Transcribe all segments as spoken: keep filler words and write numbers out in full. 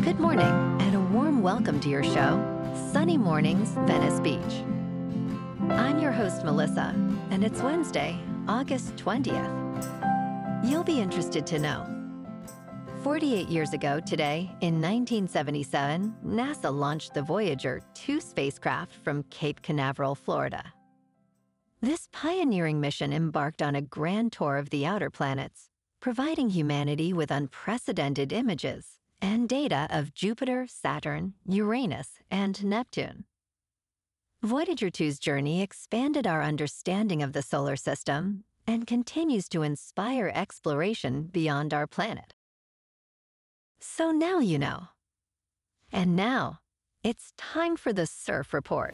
Good morning, and a warm welcome to your show, Sunny Mornings, Venice Beach. I'm your host, Melissa, and it's Wednesday, August twentieth. You'll be interested to know. forty-eight years ago today, in nineteen seventy-seven, NASA launched the Voyager two spacecraft from Cape Canaveral, Florida. This pioneering mission embarked on a grand tour of the outer planets, providing humanity with unprecedented images and data of Jupiter, Saturn, Uranus, and Neptune. Voyager two's journey expanded our understanding of the solar system and continues to inspire exploration beyond our planet. So now you know. And now, it's time for the Surf Report.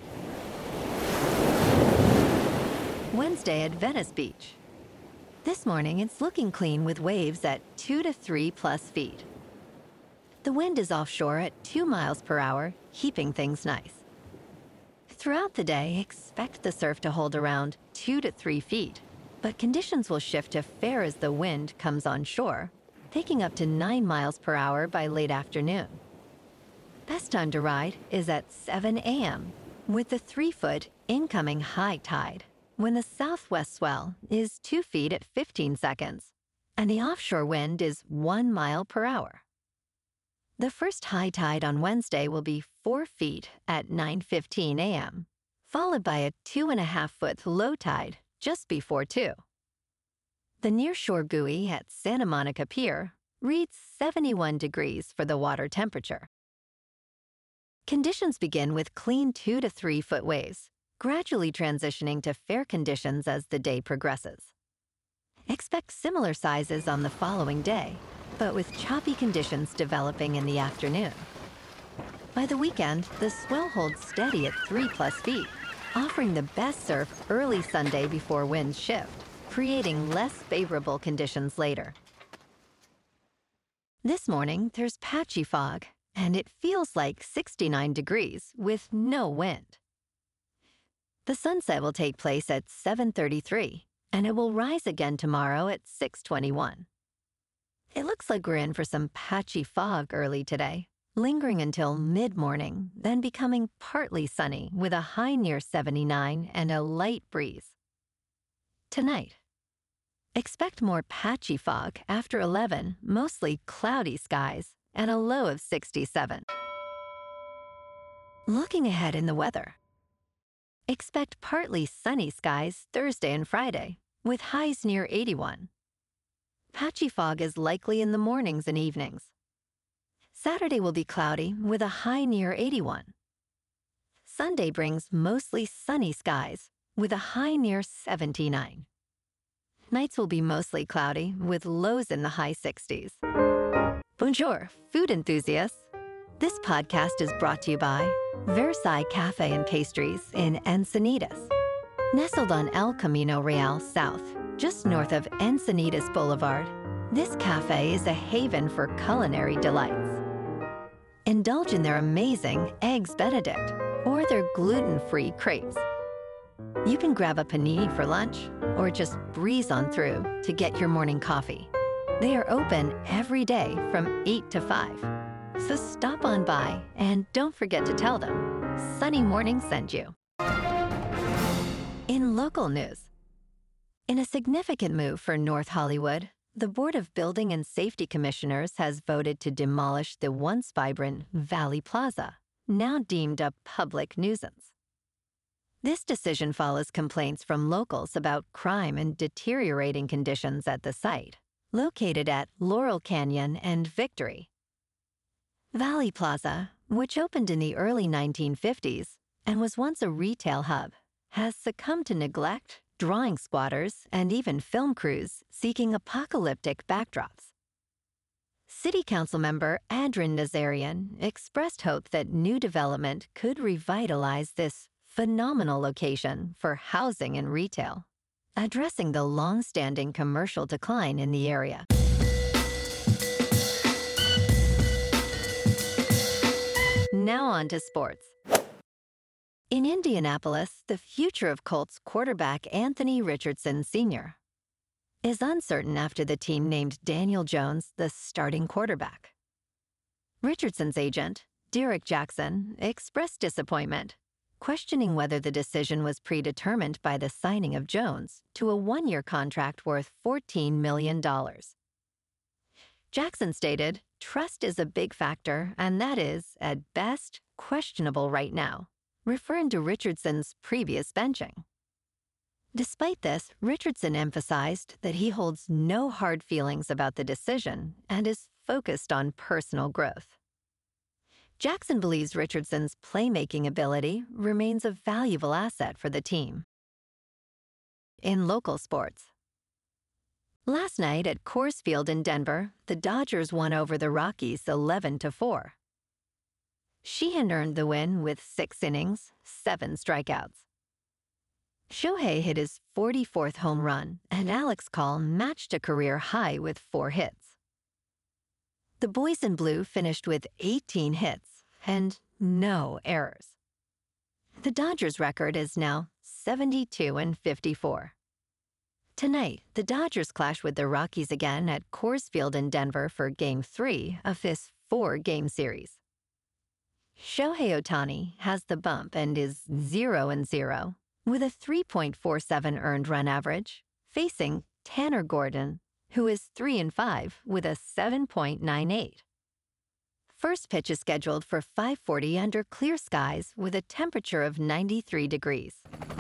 Wednesday at Venice Beach. This morning, it's looking clean with waves at two to three plus feet. The wind is offshore at two miles per hour, keeping things nice. Throughout the day, expect the surf to hold around two to three feet, but conditions will shift to fair as the wind comes on shore, taking up to nine miles per hour by late afternoon. Best time to ride is at seven a.m. with the three-foot incoming high tide, when the southwest swell is two feet at fifteen seconds, and the offshore wind is one mile per hour. The first high tide on Wednesday will be four feet at nine fifteen a.m., followed by a two and a half foot low tide just before two. The nearshore buoy at Santa Monica Pier reads seventy-one degrees for the water temperature. Conditions begin with clean two to three foot waves, gradually transitioning to fair conditions as the day progresses. Expect similar sizes on the following day, but with choppy conditions developing in the afternoon. By the weekend, the swell holds steady at three plus feet, offering the best surf early Sunday before winds shift, creating less favorable conditions later. This morning, there's patchy fog, and it feels like sixty-nine degrees with no wind. The sunset will take place at seven thirty-three, and it will rise again tomorrow at six twenty-one. It looks like we're in for some patchy fog early today, lingering until mid-morning, then becoming partly sunny with a high near seventy-nine and a light breeze. Tonight, expect more patchy fog after eleven, mostly cloudy skies, and a low of sixty-seven. Looking ahead in the weather, expect partly sunny skies Thursday and Friday, with highs near eighty-one. Patchy fog is likely in the mornings and evenings. Saturday will be cloudy with a high near eighty-one. Sunday brings mostly sunny skies with a high near seventy-nine. Nights will be mostly cloudy with lows in the high sixties. Bonjour, food enthusiasts. This podcast is brought to you by Versailles Cafe and Pastries in Encinitas. Nestled on El Camino Real South, just north of Encinitas Boulevard, this cafe is a haven for culinary delights. Indulge in their amazing Eggs Benedict or their gluten-free crepes. You can grab a panini for lunch or just breeze on through to get your morning coffee. They are open every day from eight to five. So stop on by and don't forget to tell them Sunny Morning sent you. In local news, in a significant move for North Hollywood, the Board of Building and Safety Commissioners has voted to demolish the once vibrant Valley Plaza, now deemed a public nuisance. This decision follows complaints from locals about crime and deteriorating conditions at the site, located at Laurel Canyon and Victory. Valley Plaza, which opened in the early nineteen fifties and was once a retail hub, has succumbed to neglect, drawing squatters, and even film crews seeking apocalyptic backdrops. City Council member Adrian Nazarian expressed hope that new development could revitalize this phenomenal location for housing and retail, addressing the long-standing commercial decline in the area. Now on to sports. In Indianapolis, the future of Colts quarterback Anthony Richardson Senior is uncertain after the team named Daniel Jones the starting quarterback. Richardson's agent, Derek Jackson, expressed disappointment, questioning whether the decision was predetermined by the signing of Jones to a one-year contract worth fourteen million dollars. Jackson stated, "Trust is a big factor, and that is, at best, questionable right now," referring to Richardson's previous benching. Despite this, Richardson emphasized that he holds no hard feelings about the decision and is focused on personal growth. Jackson believes Richardson's playmaking ability remains a valuable asset for the team. In local sports, last night at Coors Field in Denver, the Dodgers won over the Rockies eleven to four. Sheehan earned the win with six innings, seven strikeouts. Shohei hit his forty-fourth home run, and Alex Call matched a career high with four hits. The Boys in Blue finished with eighteen hits and no errors. The Dodgers' record is now seventy-two and fifty-four. Tonight, the Dodgers clash with the Rockies again at Coors Field in Denver for Game three of this four-game series. Shohei Ohtani has the bump and is zero and zero with a three point four seven earned run average, facing Tanner Gordon, who is three and five with a seven point nine eight. First pitch is scheduled for five forty under clear skies with a temperature of ninety-three degrees.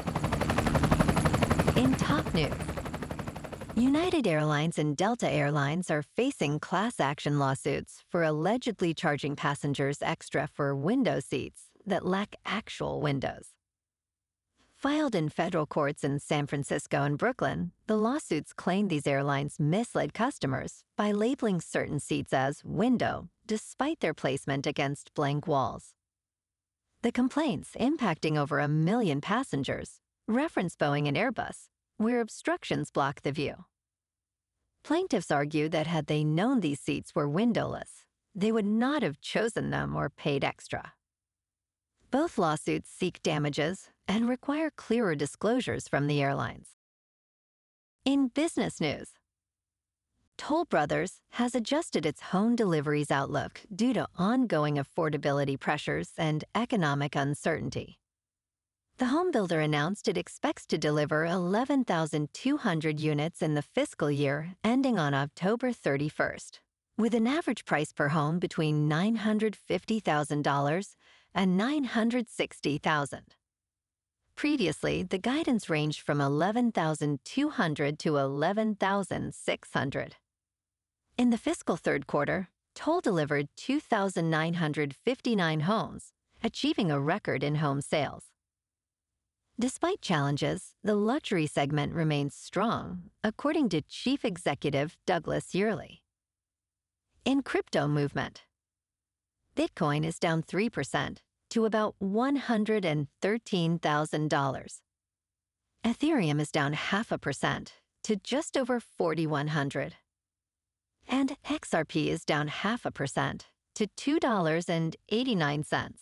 In top news, United Airlines and Delta Airlines are facing class action lawsuits for allegedly charging passengers extra for window seats that lack actual windows. Filed in federal courts in San Francisco and Brooklyn, the lawsuits claim these airlines misled customers by labeling certain seats as window despite their placement against blank walls. The complaints, impacting over a million passengers, reference Boeing and Airbus, where obstructions block the view. Plaintiffs argue that had they known these seats were windowless, they would not have chosen them or paid extra. Both lawsuits seek damages and require clearer disclosures from the airlines. In business news, Toll Brothers has adjusted its home deliveries outlook due to ongoing affordability pressures and economic uncertainty. The home builder announced it expects to deliver eleven thousand two hundred units in the fiscal year ending on October thirty-first, with an average price per home between nine hundred fifty thousand dollars and nine hundred sixty thousand dollars. Previously, the guidance ranged from eleven thousand two hundred to eleven thousand six hundred. In the fiscal third quarter, Toll delivered two thousand nine hundred fifty-nine homes, achieving a record in home sales. Despite challenges, the luxury segment remains strong, according to Chief Executive Douglas Yearley. In crypto movement, Bitcoin is down three percent to about one hundred thirteen thousand dollars. Ethereum is down half a percent to just over forty-one hundred dollars. And X R P is down half a percent to two dollars and eighty-nine cents.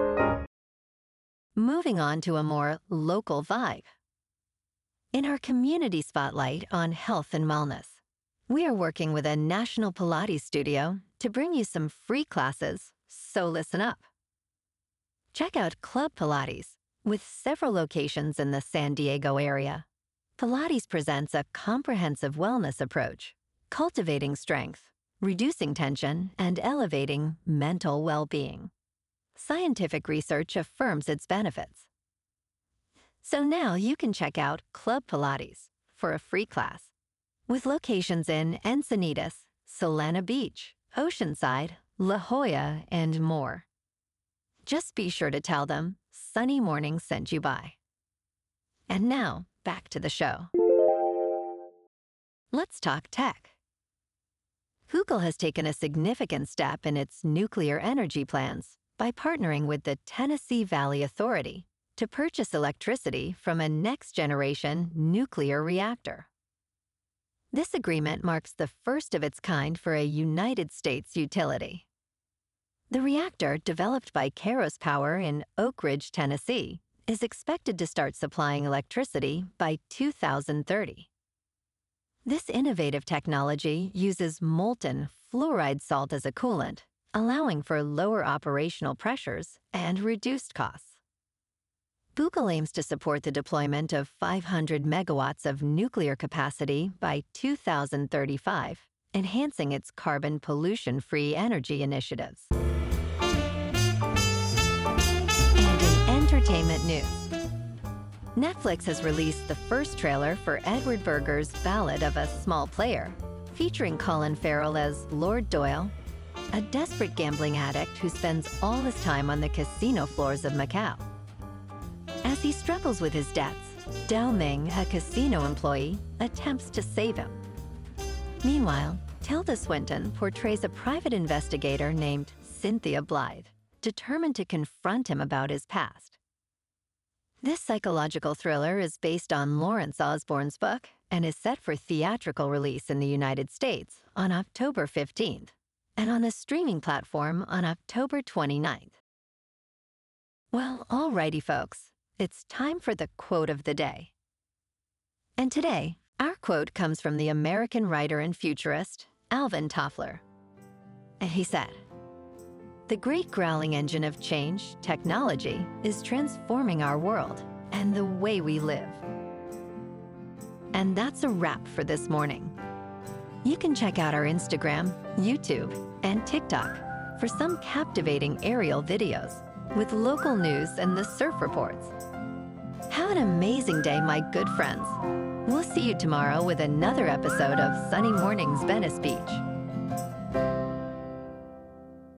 Moving on to a more local vibe. In our community spotlight on health and wellness, we are working with a national Pilates studio to bring you some free classes, so listen up. Check out Club Pilates, with several locations in the San Diego area. Pilates presents a comprehensive wellness approach, cultivating strength, reducing tension, and elevating mental well-being. Scientific research affirms its benefits. So now you can check out Club Pilates for a free class, with locations in Encinitas, Solana Beach, Oceanside, La Jolla, and more. Just be sure to tell them Sunny Morning sent you by. And now, back to the show. Let's talk tech. Google has taken a significant step in its nuclear energy plans by partnering with the Tennessee Valley Authority to purchase electricity from a next-generation nuclear reactor. This agreement marks the first of its kind for a United States utility. The reactor, developed by Kairos Power in Oak Ridge, Tennessee, is expected to start supplying electricity by two thousand thirty. This innovative technology uses molten fluoride salt as a coolant, allowing for lower operational pressures and reduced costs. Google aims to support the deployment of five hundred megawatts of nuclear capacity by two thousand thirty-five, enhancing its carbon pollution-free energy initiatives. And in entertainment news, Netflix has released the first trailer for Edward Berger's Ballad of a Small Player, featuring Colin Farrell as Lord Doyle, a desperate gambling addict who spends all his time on the casino floors of Macau. As he struggles with his debts, Dao Ming, a casino employee, attempts to save him. Meanwhile, Tilda Swinton portrays a private investigator named Cynthia Blythe, determined to confront him about his past. This psychological thriller is based on Lawrence Osborne's book and is set for theatrical release in the United States on October fifteenth and on the streaming platform on October twenty-ninth. Well, alrighty, folks. It's time for the quote of the day. And today, our quote comes from the American writer and futurist, Alvin Toffler. And he said, "The great growling engine of change, technology, is transforming our world and the way we live." And that's a wrap for this morning. You can check out our Instagram, YouTube, and TikTok for some captivating aerial videos with local news and the surf reports. Have an amazing day, my good friends. We'll see you tomorrow with another episode of Sunny Mornings Venice Beach.